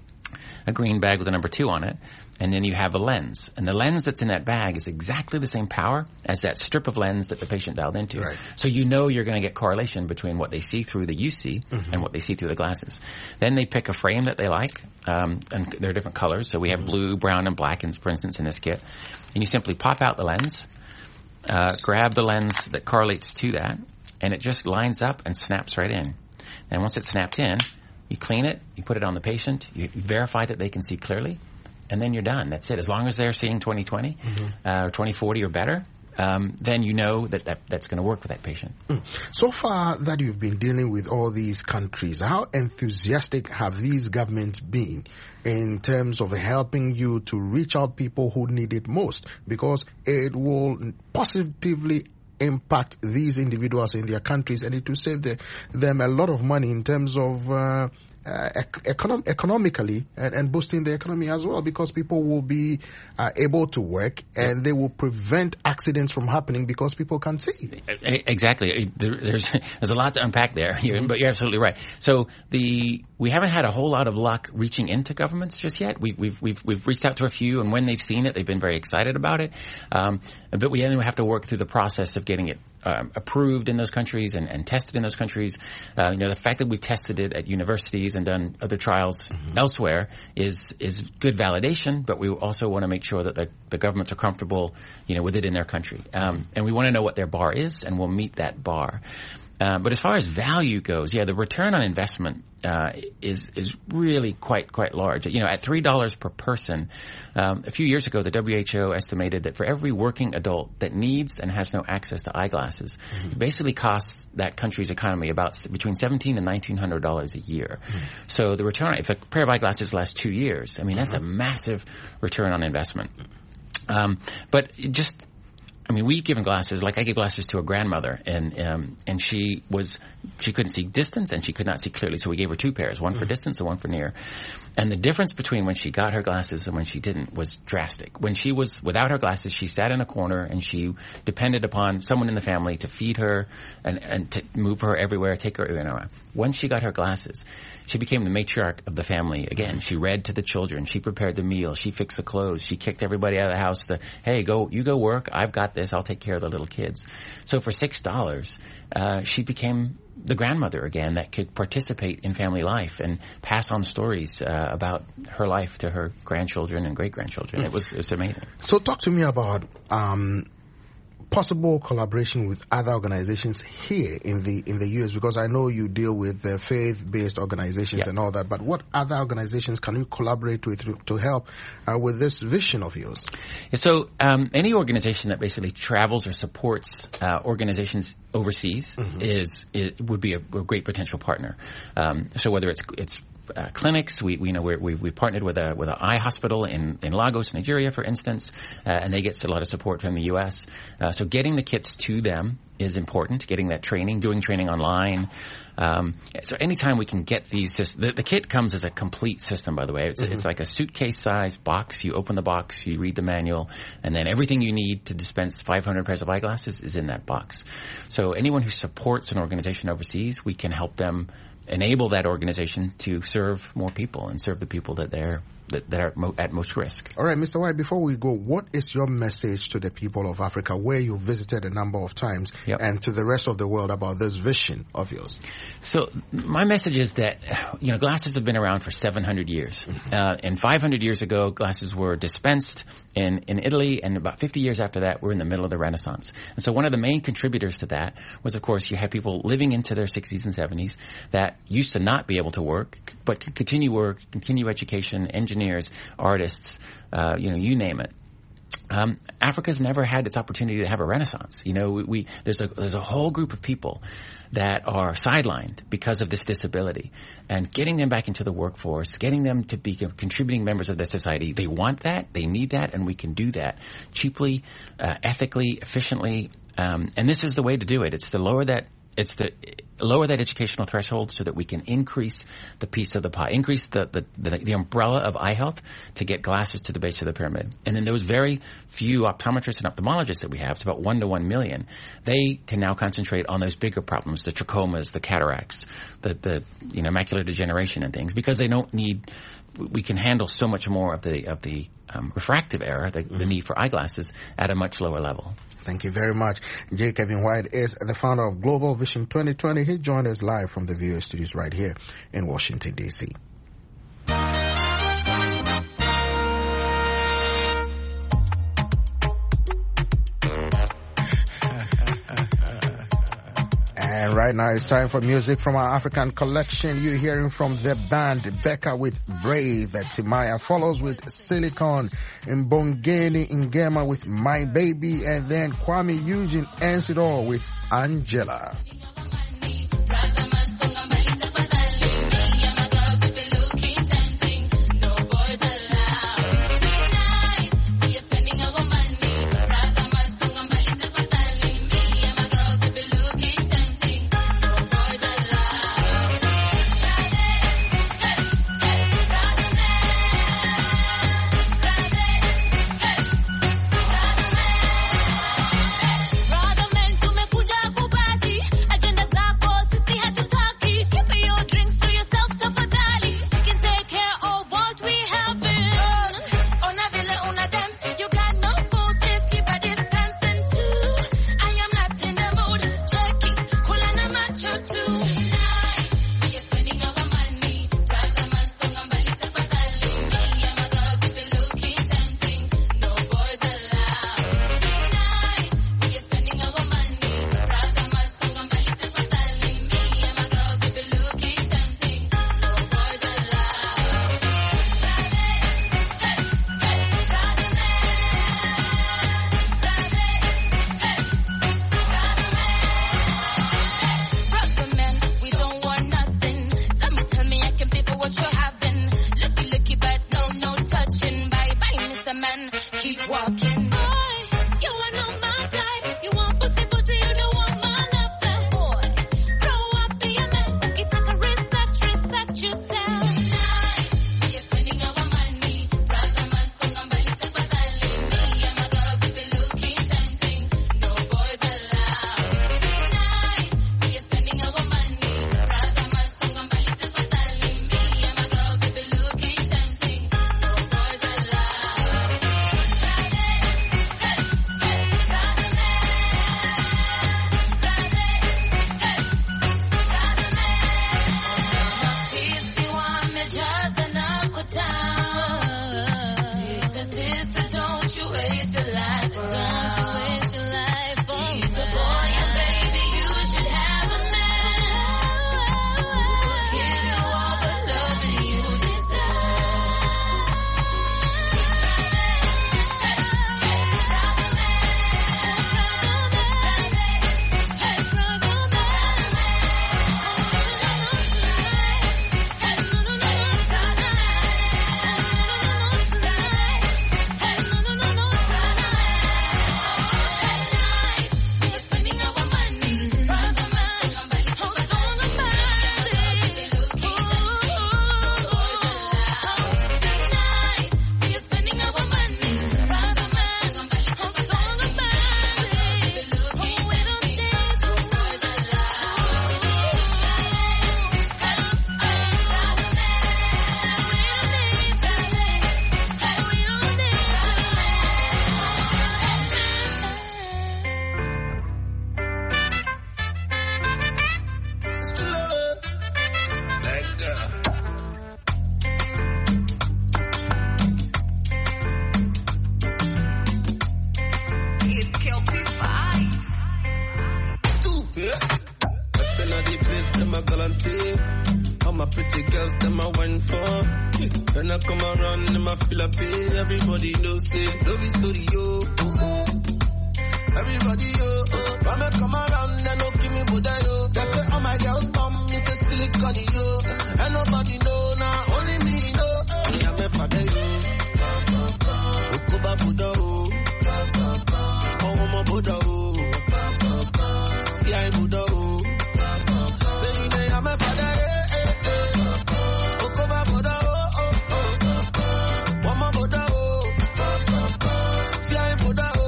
a green bag with a number two on it, and then you have a lens. And the lens that's in that bag is exactly the same power as that strip of lens that the patient dialed into. Right. So you know you're going to get correlation between what they see through the U C mm-hmm. and what they see through the glasses. Then they pick a frame that they like, um, and there are different colors. So we have blue, brown, and black, for instance, in this kit. And you simply pop out the lens, uh, grab the lens that correlates to that, and it just lines up and snaps right in. And once it's snapped in, you clean it, you put it on the patient, you verify that they can see clearly, and then you're done. That's it. As long as they're seeing twenty twenty, mm-hmm. uh, twenty forty or better, um, then you know that, that that's going to work for that patient. Mm. So far that you've been dealing with all these countries, how enthusiastic have these governments been in terms of helping you to reach out people who need it most? Because it will positively impact these individuals in their countries, and it will save the, them a lot of money in terms of uh, uh, econ- economically and, and boosting the economy as well, because people will be uh, able to work and they will prevent accidents from happening because people can see. Exactly. There's there's a lot to unpack there, mm-hmm. but you're absolutely right. So the we haven't had a whole lot of luck reaching into governments just yet. We've we've we've, we've reached out to a few, and when they've seen it, they've been very excited about it. Um, but we then have to work through the process of getting it Um, approved in those countries and, and tested in those countries. Uh, you know, the fact that we've tested it at universities studies and done other trials mm-hmm. elsewhere is is good validation, but we also want to make sure that the, the governments are comfortable, you know, with it in their country. Um, and we want to know what their bar is, and we'll meet that bar. Uh, but as far as value goes, yeah, the return on investment uh, is is really quite quite large. You know, at three dollars per person, um, a few years ago, the W H O estimated that for every working adult that needs and has no access to eyeglasses, mm-hmm. it basically costs that country's economy about between seventeen and nineteen hundred dollars a year. Mm-hmm. So the return, if a pair of eyeglasses lasts two years, I mean, that's mm-hmm. a massive return on investment. Um, but just. I mean, we've given glasses, like I gave glasses to a grandmother, and um, and she was, she couldn't see distance and she could not see clearly, so we gave her two pairs, one for distance and one for near. And the difference between when she got her glasses and when she didn't was drastic. When she was without her glasses, she sat in a corner and she depended upon someone in the family to feed her and, and to move her everywhere, take her, you know. Once she got her glasses, she became the matriarch of the family again. She read to the children. She prepared the meal. She fixed the clothes. She kicked everybody out of the house to, hey, go, you go work. I've got this. I'll take care of the little kids. So for six dollars, uh, she became the grandmother again that could participate in family life and pass on stories uh, about her life to her grandchildren and great-grandchildren. It was, it was amazing. So talk to me about um, possible collaboration with other organizations here in the in the U S, because I know you deal with uh, faith-based organizations yeah. and all that, but what other organizations can you collaborate with to, to help uh, with this vision of yours? Yeah, so um, any organization that basically travels or supports uh, organizations overseas mm-hmm. is, it would be a, a great potential partner. Um, so whether it's it's Uh, clinics. We, we know we're, we we partnered with a with an eye hospital in, in Lagos, Nigeria, for instance, uh, and they get a lot of support from the U S. Uh, so getting the kits to them is important. Getting that training, doing training online. Um, so anytime we can get these, the, the kit comes as a complete system. By the way, it's, mm-hmm. it's like a suitcase-sized box. You open the box, you read the manual, and then everything you need to dispense five hundred pairs of eyeglasses is in that box. So anyone who supports an organization overseas, we can help them enable that organization to serve more people and serve the people that they're that, that are mo- at most risk. All right, Mister White, before we go, what is your message to the people of Africa, where you visited a number of times, yep. and to the rest of the world about this vision of yours? So my message is that, you know, glasses have been around for seven hundred years. Mm-hmm. Uh, and five hundred years ago, glasses were dispensed in, in Italy, and about fifty years after that, we're in the middle of the Renaissance. And so one of the main contributors to that was, of course, you had people living into their sixties and seventies that used to not be able to work, but could continue work, continue education, engineers, artists, uh, you know, you name it. Um, Africa's never had its opportunity to have a renaissance. You know, we, we there's a there's a whole group of people that are sidelined because of this disability, and getting them back into the workforce, getting them to be contributing members of their society. They want that, they need that, and we can do that cheaply, uh, ethically, efficiently. Um, and this is the way to do it. It's to lower that. It's the lower that educational threshold so that we can increase the piece of the pie, increase the, the, the, the umbrella of eye health to get glasses to the base of the pyramid. And then those very few optometrists and ophthalmologists that we have, it's about one to one million, they can now concentrate on those bigger problems, the trachomas, the cataracts, the, the you know, macular degeneration and things, because they don't need, we can handle so much more of the, of the um, refractive error, the, mm-hmm. the need for eyeglasses at a much lower level. Thank you very much. J. Kevin White is the founder of Global Vision twenty twenty. He joined us live from the V O A studios right here in Washington, D C And right now it's time for music from our African collection. You're hearing from the band Becca with Brave. Timaya follows with Silicon. Mbongeni Ngema with My Baby. And then Kwame Eugene ends it all with Angela. Agenda Valentine. All my pretty girls, them I went for. When I come around, them I feel a pay. Everybody knows it, love is studio. Everybody, yo, when I come around, they don't give me Buddha, yo. They say, all my girls come, me say silicone, yo. And nobody know, now only me know. Me have a father, yo. Ukuba Buddha, oh. Oh, my Buddha, oh. Yeah, Buddha, oh. Say, you know, I'm a father, eh, eh, eh. Ukuba Buddha, oh, oh, oh. Oh, my Buddha, oh. Yeah, Buddha, oh.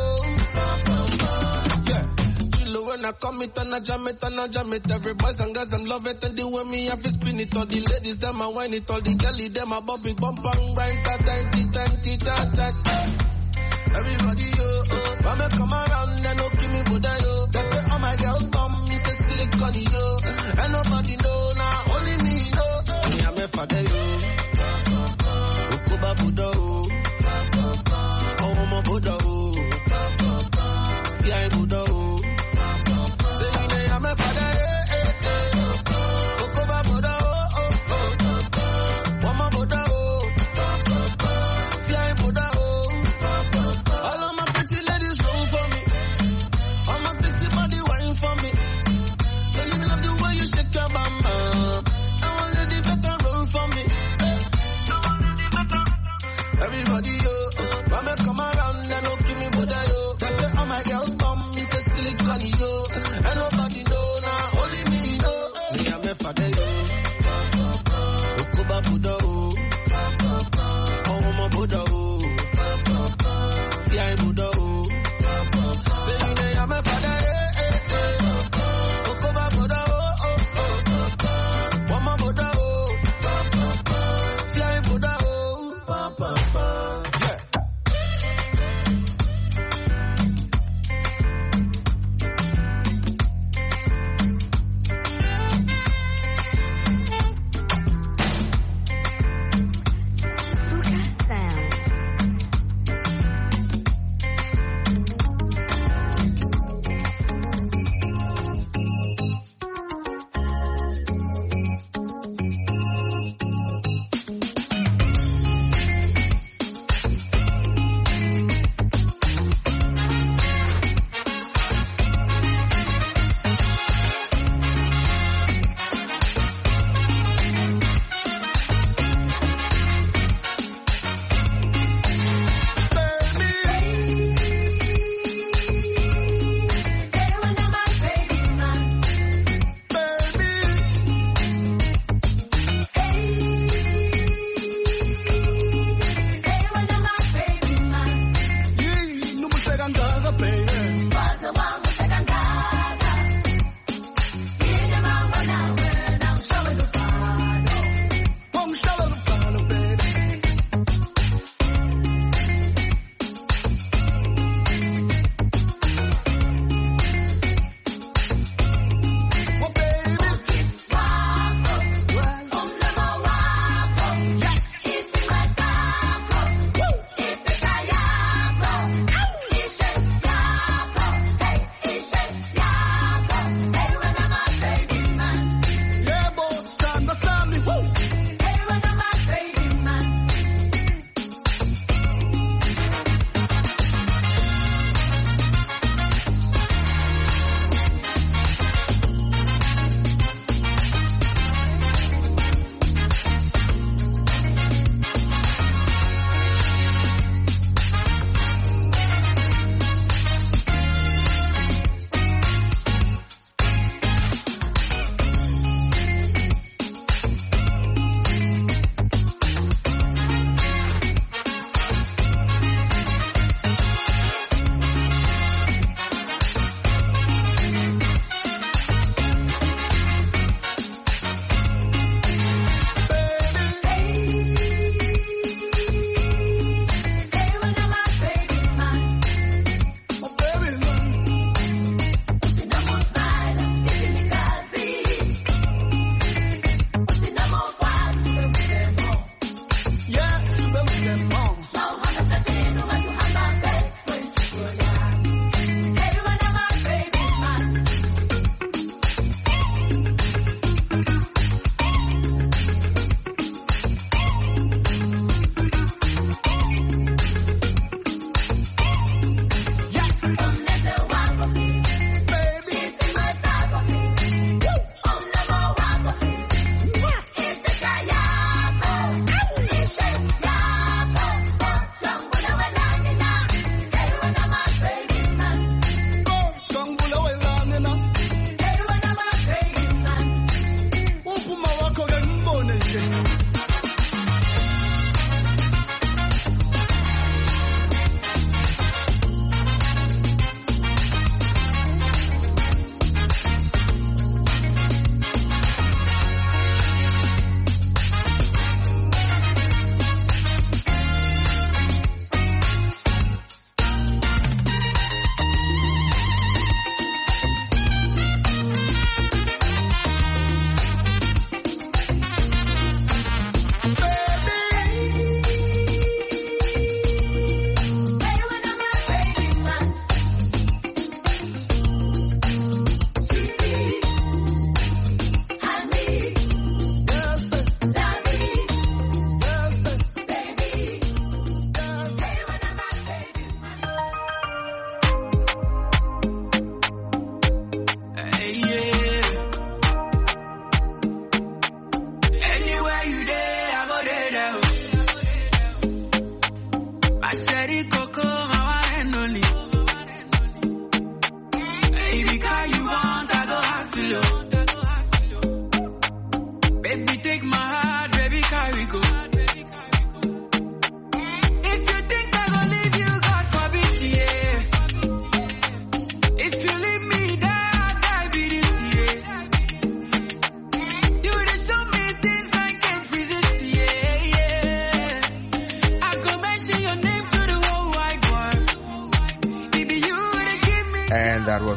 When I come it and I jam it and I jam it, every boys and girls them love it and the way me have to spin it. All the ladies them I whine it, all the girlie them I bump it, bump and grind, ta ta ta ta ta ta ta. Everybody yo, oh, when me come around they don't give me Buddha yo. They say all my girls come, me say silicone yo, and nobody know now, only me know. Me and my father yo, Ukuba Buddha oh, oh my Buddha oh, yeah Buddha oh.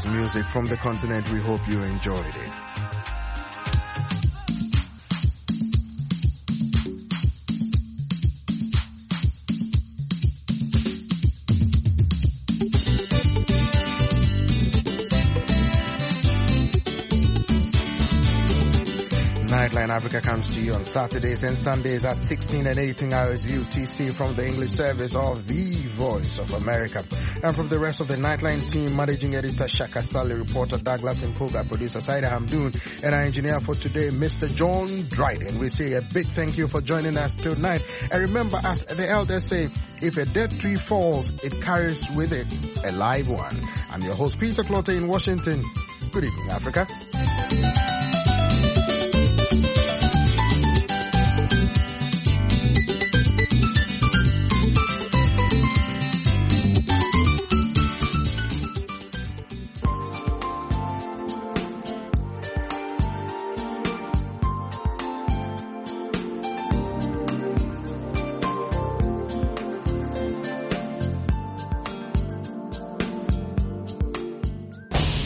music from the continent. We hope you enjoyed it. Nightline Africa comes to you on Saturdays and Sundays at sixteen and eighteen hours U T C from the English service of the Voice of America. And from the rest of the Nightline team, managing editor Shaka Sally, reporter Douglas Impoga, producer Saida Hamdoon, and our engineer for today, Mister John Dryden. We say a big thank you for joining us tonight. And remember, as the elders say, if a dead tree falls, it carries with it a live one. I'm your host, Peter Clotter in Washington. Good evening, Africa.